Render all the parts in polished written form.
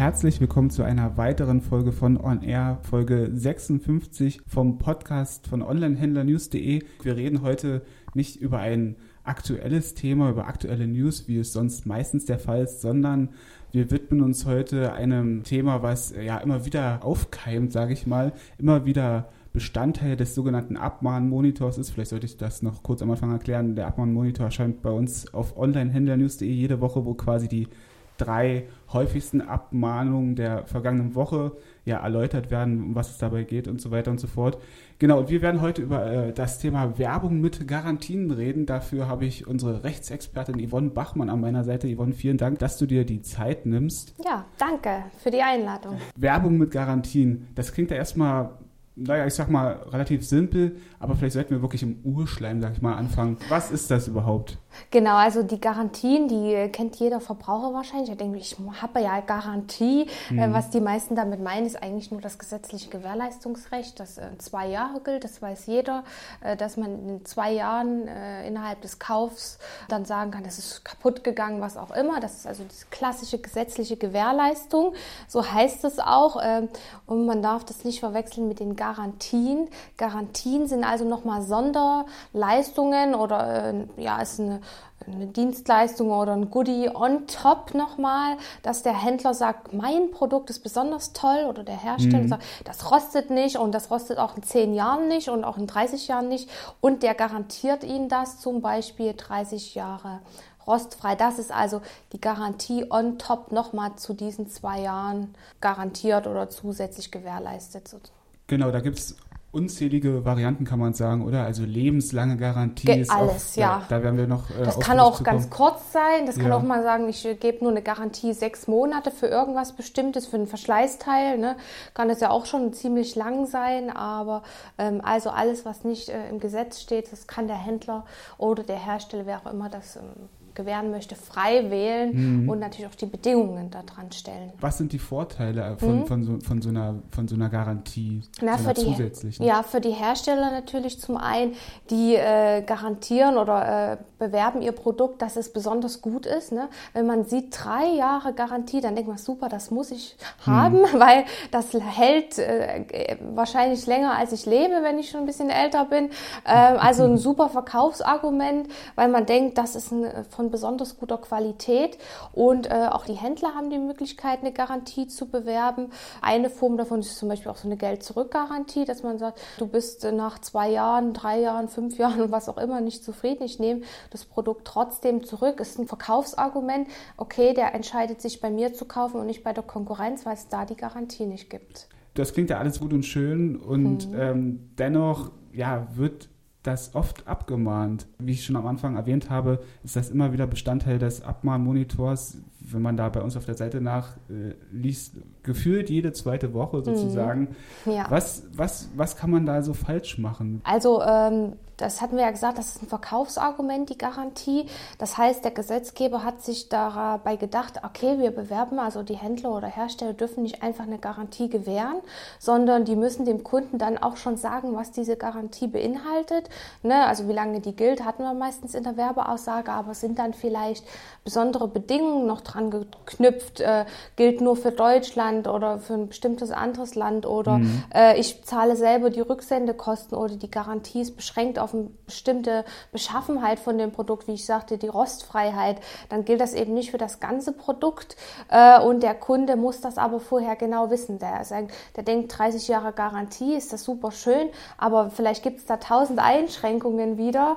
herzlich willkommen zu einer weiteren Folge von On Air, Folge 56 vom Podcast von Onlinehändlernews.de. Wir reden heute nicht über ein aktuelles Thema, über aktuelle News, wie es sonst meistens der Fall ist, sondern wir widmen uns heute einem Thema, was ja immer wieder aufkeimt, sage ich mal, immer wieder Bestandteil des sogenannten Abmahnmonitors ist. Vielleicht sollte ich das noch kurz am Anfang erklären. Der Abmahnmonitor erscheint bei uns auf Onlinehändlernews.de jede Woche, wo quasi die 3 häufigsten Abmahnungen der vergangenen Woche erläutert werden, um was es dabei geht und so weiter und so fort. Genau, und wir werden heute über das Thema Werbung mit Garantien reden. Dafür habe ich unsere Rechtsexpertin Yvonne Bachmann an meiner Seite. Yvonne, vielen Dank, dass du dir die Zeit nimmst. Ja, danke für die Einladung. Werbung mit Garantien, das klingt ja erstmal, ich sag mal, relativ simpel, aber vielleicht sollten wir wirklich im Urschleim, sag ich mal, anfangen. Was ist das überhaupt? Genau, also die Garantien, die kennt jeder Verbraucher wahrscheinlich. Ich denke, ich habe ja Garantie. Was die meisten damit meinen, ist eigentlich nur das gesetzliche Gewährleistungsrecht, das 2 Jahre gilt. Das weiß jeder, dass man in 2 Jahren innerhalb des Kaufs dann sagen kann, das ist kaputt gegangen, was auch immer. Das ist also die klassische gesetzliche Gewährleistung. So heißt es auch. Und man darf das nicht verwechseln mit den Garantien. Garantien sind also nochmal Sonderleistungen oder ist eine Dienstleistung oder ein Goodie on top nochmal, dass der Händler sagt, mein Produkt ist besonders toll, oder der Hersteller sagt, das rostet nicht und das rostet auch in 10 Jahren nicht und auch in 30 Jahren nicht, und der garantiert Ihnen das zum Beispiel 30 Jahre rostfrei. Das ist also die Garantie on top nochmal zu diesen 2 Jahren garantiert oder zusätzlich gewährleistet. Genau, da gibt es unzählige Varianten, kann man sagen, oder? Also lebenslange Garantie ist alles, oft, ja. Da werden wir noch das kann auch ganz kurz sein. Das kann auch mal sagen, ich gebe nur eine Garantie 6 Monate für irgendwas Bestimmtes, für ein Verschleißteil. Ne? Kann das ja auch schon ziemlich lang sein, aber also alles, was nicht im Gesetz steht, das kann der Händler oder der Hersteller, wer auch immer das gewähren möchte, frei wählen und natürlich auch die Bedingungen da dran stellen. Was sind die Vorteile von so einer Garantie, zusätzlichen? Ja, für die Hersteller natürlich zum einen, die garantieren oder bewerben ihr Produkt, dass es besonders gut ist. Ne? Wenn man sieht, 3 Jahre Garantie, dann denkt man, super, das muss ich haben, weil das hält wahrscheinlich länger, als ich lebe, wenn ich schon ein bisschen älter bin. Also ein super Verkaufsargument, weil man denkt, das ist von besonders guter Qualität, und auch die Händler haben die Möglichkeit, eine Garantie zu bewerben. Eine Form davon ist zum Beispiel auch so eine Geld-Zurück-Garantie, dass man sagt, du bist nach 2 Jahren, 3 Jahren, 5 Jahren und was auch immer nicht zufrieden, ich nehme das Produkt trotzdem zurück. Ist ein Verkaufsargument, okay, der entscheidet sich bei mir zu kaufen und nicht bei der Konkurrenz, weil es da die Garantie nicht gibt. Das klingt ja alles gut und schön, und dennoch wird das oft abgemahnt. Wie ich schon am Anfang erwähnt habe, ist das immer wieder Bestandteil des Abmahnmonitors. Wenn man da bei uns auf der Seite nachliest, gefühlt jede 2. Woche sozusagen. Ja. Was kann man da so falsch machen? Also das hatten wir ja gesagt, das ist ein Verkaufsargument, die Garantie. Das heißt, der Gesetzgeber hat sich dabei gedacht, okay, wir bewerben, also die Händler oder Hersteller dürfen nicht einfach eine Garantie gewähren, sondern die müssen dem Kunden dann auch schon sagen, was diese Garantie beinhaltet. Ne? Also wie lange die gilt, hatten wir meistens in der Werbeaussage, aber sind dann vielleicht besondere Bedingungen noch dran geknüpft, gilt nur für Deutschland oder für ein bestimmtes anderes Land, oder ich zahle selber die Rücksendekosten, oder die Garantie ist beschränkt auf eine bestimmte Beschaffenheit von dem Produkt, wie ich sagte, die Rostfreiheit, dann gilt das eben nicht für das ganze Produkt, und der Kunde muss das aber vorher genau wissen. Der denkt, 30 Jahre Garantie, ist das super schön, aber vielleicht gibt es da 1000 Einschränkungen wieder,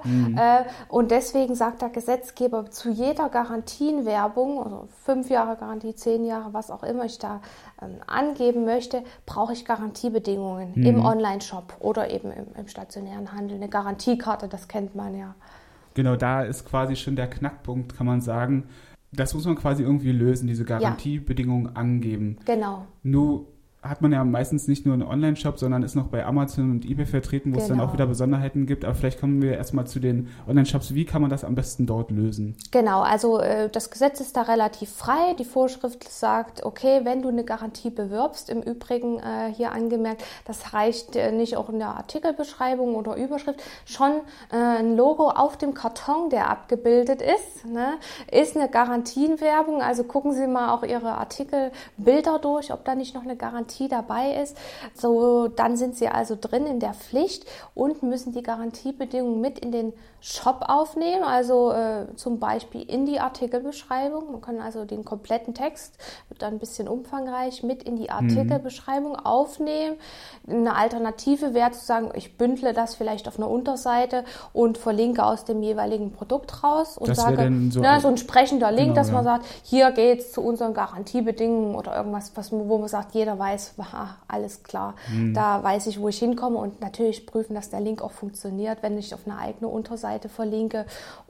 und deswegen sagt der Gesetzgeber zu jeder Garantienwerbung, also 5 Jahre Garantie, 10 Jahre, was auch immer ich da angeben möchte, brauche ich Garantiebedingungen im Online-Shop oder eben im stationären Handel. Eine Garantiekarte, das kennt man ja. Genau, da ist quasi schon der Knackpunkt, kann man sagen. Das muss man quasi irgendwie lösen, diese Garantiebedingungen angeben. Genau. Nur hat man ja meistens nicht nur einen Online-Shop, sondern ist noch bei Amazon und eBay vertreten, wo es dann auch wieder Besonderheiten gibt. Aber vielleicht kommen wir erstmal zu den Online-Shops. Wie kann man das am besten dort lösen? Genau, also das Gesetz ist da relativ frei. Die Vorschrift sagt, okay, wenn du eine Garantie bewirbst, im Übrigen hier angemerkt, das reicht nicht auch in der Artikelbeschreibung oder Überschrift, schon ein Logo auf dem Karton, der abgebildet ist, ne, ist eine Garantienwerbung. Also gucken Sie mal auch Ihre Artikelbilder durch, ob da nicht noch eine Garantie dabei ist. So, dann sind Sie also drin in der Pflicht und müssen die Garantiebedingungen mit in den Shop aufnehmen, also zum Beispiel in die Artikelbeschreibung. Man kann also den kompletten Text, wird dann ein bisschen umfangreich, mit in die Artikelbeschreibung aufnehmen. Eine Alternative wäre zu sagen, ich bündle das vielleicht auf einer Unterseite und verlinke aus dem jeweiligen Produkt raus und das sage, so ein sprechender Link, dass man sagt, hier geht's zu unseren Garantiebedingungen oder irgendwas, wo man sagt, jeder weiß, alles klar, da weiß ich, wo ich hinkomme und natürlich prüfen, dass der Link auch funktioniert, wenn ich auf eine eigene Unterseite verlinke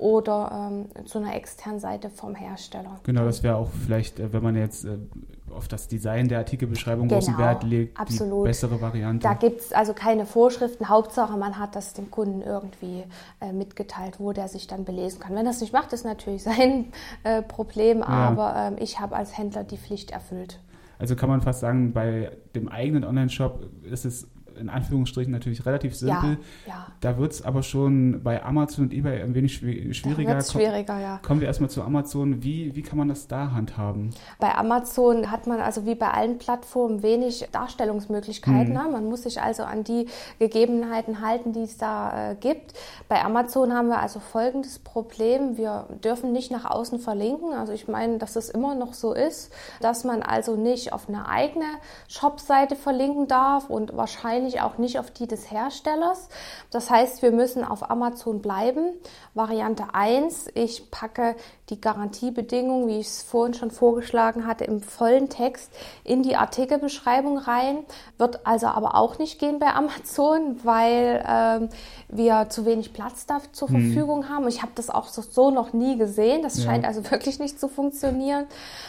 oder zu einer externen Seite vom Hersteller. Genau, das wäre auch vielleicht, wenn man jetzt auf das Design der Artikelbeschreibung großen Wert legt, absolut. Die bessere Variante. Da gibt es also keine Vorschriften. Hauptsache, man hat das dem Kunden irgendwie mitgeteilt, wo der sich dann belesen kann. Wenn das nicht macht, ist natürlich sein Problem, aber ich habe als Händler die Pflicht erfüllt. Also kann man fast sagen, bei dem eigenen Online-Shop ist es in Anführungsstrichen natürlich relativ simpel. Ja. Da wird es aber schon bei Amazon und eBay ein wenig schwieriger. Da schwieriger, ja. Kommen wir erstmal zu Amazon. Wie kann man das da handhaben? Bei Amazon hat man also wie bei allen Plattformen wenig Darstellungsmöglichkeiten. Ne? Man muss sich also an die Gegebenheiten halten, die es da gibt. Bei Amazon haben wir also folgendes Problem. Wir dürfen nicht nach außen verlinken. Also ich meine, dass es immer noch so ist, dass man also nicht auf eine eigene Shopseite verlinken darf und wahrscheinlich auch nicht auf die des Herstellers. Das heißt, wir müssen auf Amazon bleiben. Variante 1, ich packe die Garantiebedingungen, wie ich es vorhin schon vorgeschlagen hatte, im vollen Text in die Artikelbeschreibung rein. Wird also aber auch nicht gehen bei Amazon, weil wir zu wenig Platz da zur Verfügung haben. Ich habe das auch so noch nie gesehen. Das scheint also wirklich nicht zu funktionieren.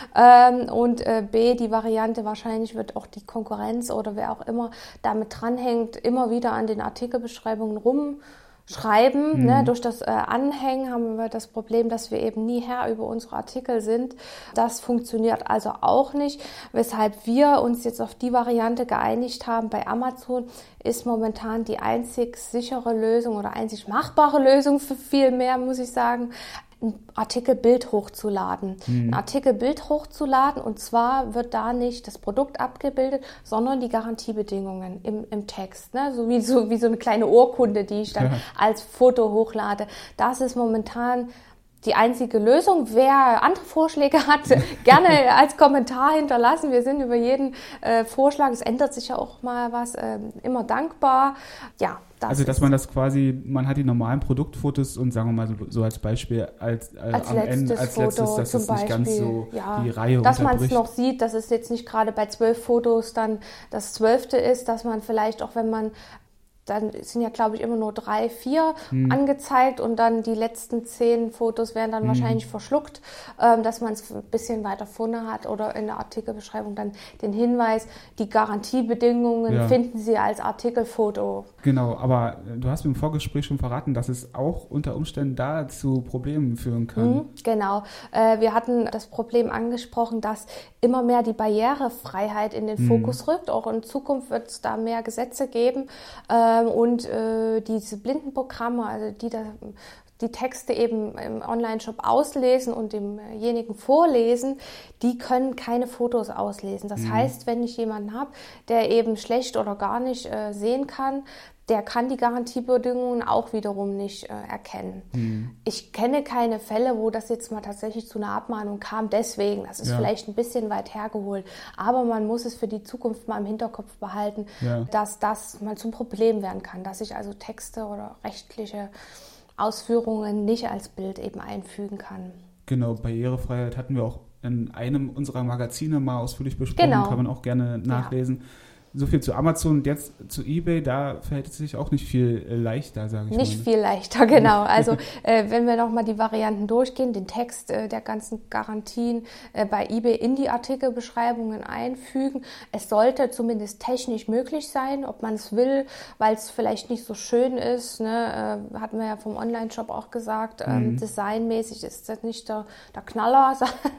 Und B, die Variante wahrscheinlich wird auch die Konkurrenz oder wer auch immer damit dranhängt, immer wieder an den Artikelbeschreibungen rumschreiben. Ne? Durch das Anhängen haben wir das Problem, dass wir eben nie Herr über unsere Artikel sind. Das funktioniert also auch nicht. Weshalb wir uns jetzt auf die Variante geeinigt haben bei Amazon, ist momentan die einzig sichere Lösung oder einzig machbare Lösung für viel mehr, muss ich sagen, ein Artikelbild hochzuladen. Ein Artikelbild hochzuladen und zwar wird da nicht das Produkt abgebildet, sondern die Garantiebedingungen im Text. Ne? So wie so eine kleine Urkunde, die ich dann als Foto hochlade. Das ist momentan die einzige Lösung. Wer andere Vorschläge hat, gerne als Kommentar hinterlassen. Wir sind über jeden Vorschlag, es ändert sich ja auch mal was, immer dankbar. Ja, also dass man das quasi, man hat die normalen Produktfotos und sagen wir mal so als Beispiel als letztes, dass es nicht ganz so die Reihe dass man es noch sieht, dass es jetzt nicht gerade bei 12 Fotos dann das 12. ist, dass man vielleicht auch, wenn man dann sind ja, glaube ich, immer nur 3, 4 angezeigt und dann die letzten 10 Fotos werden dann wahrscheinlich verschluckt, dass man es ein bisschen weiter vorne hat oder in der Artikelbeschreibung dann den Hinweis, die Garantiebedingungen finden Sie als Artikelfoto. Genau, aber du hast mir im Vorgespräch schon verraten, dass es auch unter Umständen da zu Problemen führen kann. Genau, wir hatten das Problem angesprochen, dass immer mehr die Barrierefreiheit in den Fokus rückt. Auch in Zukunft wird es da mehr Gesetze geben. Und diese Blindenprogramme, also die Texte eben im Online-Shop auslesen und demjenigen vorlesen, die können keine Fotos auslesen. Das heißt, wenn ich jemanden habe, der eben schlecht oder gar nicht sehen kann, der kann die Garantiebedingungen auch wiederum nicht erkennen. Ich kenne keine Fälle, wo das jetzt mal tatsächlich zu einer Abmahnung kam. Deswegen, das ist vielleicht ein bisschen weit hergeholt. Aber man muss es für die Zukunft mal im Hinterkopf behalten, dass das mal zum Problem werden kann. Dass ich also Texte oder rechtliche Ausführungen nicht als Bild eben einfügen kann. Genau, Barrierefreiheit hatten wir auch in einem unserer Magazine mal ausführlich besprochen. Kann man auch gerne nachlesen. So viel zu Amazon und jetzt zu eBay, da verhält es sich auch nicht viel leichter, sage ich mal. Nicht viel leichter, genau. Also wenn wir nochmal die Varianten durchgehen, den Text der ganzen Garantien bei eBay in die Artikelbeschreibungen einfügen. Es sollte zumindest technisch möglich sein, ob man es will, weil es vielleicht nicht so schön ist. Ne? Hatten wir ja vom Online-Shop auch gesagt, designmäßig ist das nicht der Knaller.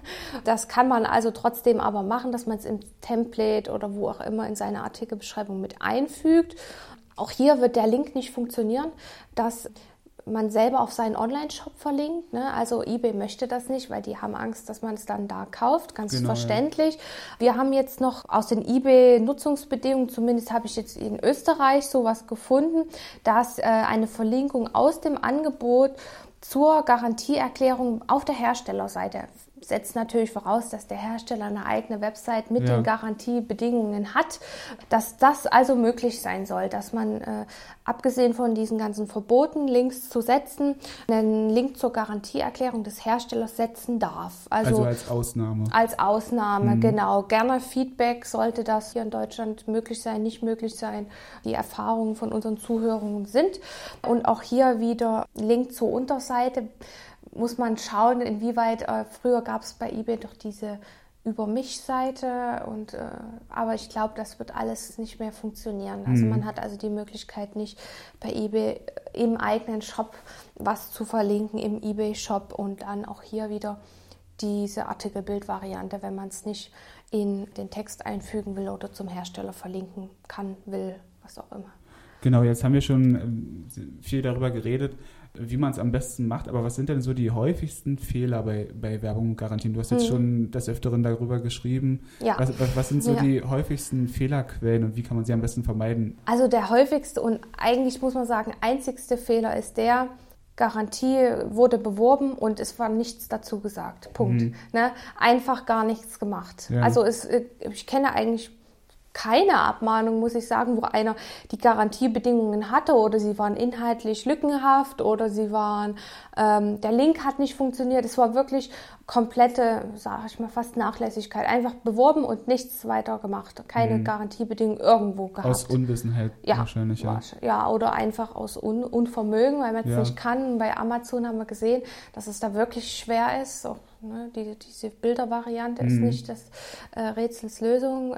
Das kann man also trotzdem aber machen, dass man es im Template oder wo auch immer in seine Artikelbeschreibung mit einfügt. Auch hier wird der Link nicht funktionieren, dass man selber auf seinen Online-Shop verlinkt. Ne? Also eBay möchte das nicht, weil die haben Angst, dass man es dann da kauft. Ganz verständlich. Ja. Wir haben jetzt noch aus den eBay-Nutzungsbedingungen, zumindest habe ich jetzt in Österreich sowas gefunden, dass eine Verlinkung aus dem Angebot zur Garantieerklärung auf der Herstellerseite setzt natürlich voraus, dass der Hersteller eine eigene Website mit den Garantiebedingungen hat, dass das also möglich sein soll, dass man abgesehen von diesen ganzen Verboten, Links zu setzen, einen Link zur Garantieerklärung des Herstellers setzen darf. Also als Ausnahme. Als Ausnahme, genau. Gerne Feedback, sollte das hier in Deutschland möglich sein, nicht möglich sein, die Erfahrungen von unseren Zuhörern sind. Und auch hier wieder Link zur Unterseite. Muss man schauen, inwieweit, früher gab es bei eBay doch diese Über-mich-Seite, aber ich glaube, das wird alles nicht mehr funktionieren. Also man hat also die Möglichkeit nicht bei eBay im eigenen Shop was zu verlinken, im eBay-Shop und dann auch hier wieder diese Artikelbild-Variante, wenn man es nicht in den Text einfügen will oder zum Hersteller verlinken kann, will, was auch immer. Genau, jetzt haben wir schon viel darüber geredet, wie man es am besten macht, aber was sind denn so die häufigsten Fehler bei Werbung und Garantien? Du hast jetzt schon des Öfteren darüber geschrieben. Ja. Was sind so die häufigsten Fehlerquellen und wie kann man sie am besten vermeiden? Also der häufigste und eigentlich muss man sagen einzigste Fehler ist der, Garantie wurde beworben und es war nichts dazu gesagt. Punkt. Ne? Einfach gar nichts gemacht. Ja. Also ich kenne eigentlich keine Abmahnung, muss ich sagen, wo einer die Garantiebedingungen hatte oder sie waren inhaltlich lückenhaft oder sie waren, der Link hat nicht funktioniert. Es war wirklich komplette, sage ich mal, fast Nachlässigkeit. Einfach beworben und nichts weiter gemacht. Keine Garantiebedingungen irgendwo gehabt. Aus Unwissenheit wahrscheinlich. Ja, oder einfach aus Unvermögen, weil man es nicht kann. Bei Amazon haben wir gesehen, dass es da wirklich schwer ist. Auch, ne, diese Bildervariante ist nicht das Rätsels Lösung.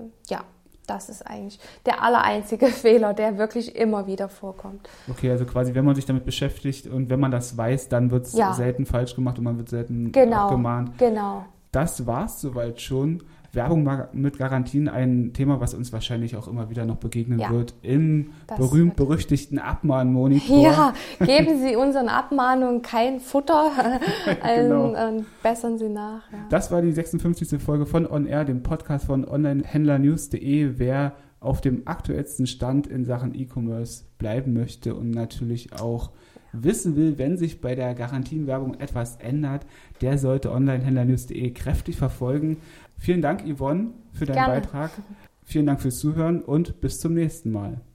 Das ist eigentlich der allereinzige Fehler, der wirklich immer wieder vorkommt. Okay, also quasi, wenn man sich damit beschäftigt und wenn man das weiß, dann wird es selten falsch gemacht und man wird selten abgemahnt. Genau. Das war's soweit schon. Werbung mit Garantien, ein Thema, was uns wahrscheinlich auch immer wieder noch begegnen wird im berühmt-berüchtigten Abmahnmonitor. Ja, geben Sie unseren Abmahnungen kein Futter, bessern Sie nach. Ja. Das war die 56. Folge von On Air, dem Podcast von Onlinehändlernews.de. Wer auf dem aktuellsten Stand in Sachen E-Commerce bleiben möchte und natürlich auch wissen will, wenn sich bei der Garantienwerbung etwas ändert, der sollte Onlinehändlernews.de kräftig verfolgen. Vielen Dank, Yvonne, für deinen Beitrag. Vielen Dank fürs Zuhören und bis zum nächsten Mal.